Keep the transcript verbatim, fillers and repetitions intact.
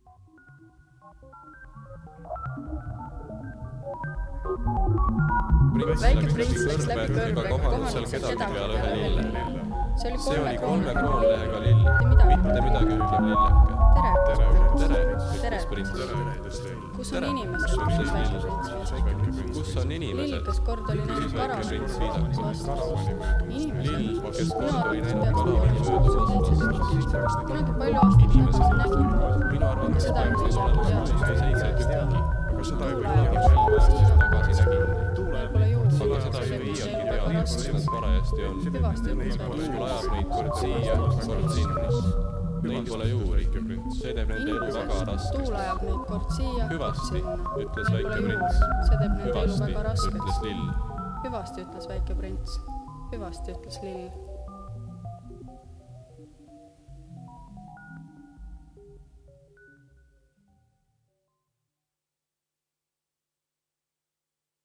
Väike prints läks läbi kõrve, kohanud seal kedagi peale ühe lille. See oli kolme kroonlehega lill. Mitte midagi ütleb lilleke. Tere, tere, ütles prints. Kus on inimesed, ütles väike prints. Kus on inimesed? Lill, kes kord oli näinud Prints karavanni viisakas. Inimesed? Lill, kes kord oli näinud karavanni möödumas. Kunagi palju aastaid tagasi nägin. Minu arvates Seda ei peaks saa olema teada. seitse tükki. Aga seda ei või Tuulajaga iialgi Aastaid tagasi nägin. Neil pole juurde. Aga seda ei või iialgi teada, kus nad parajasti on. Hüvasti ütles Tuul väike ajab neid kord siia, kord sinna. Neil pole juuri. See teeb nende elu väga raskeks. Tuul ajab neid kord siia, kord Hüvasti, sinna. ütles Neil väike pole prints. juurde. See teeb nende elu Hüvasti, väga ütles raskeks. lill. Hüvasti ütles väike prints. Hüvasti ütles lill.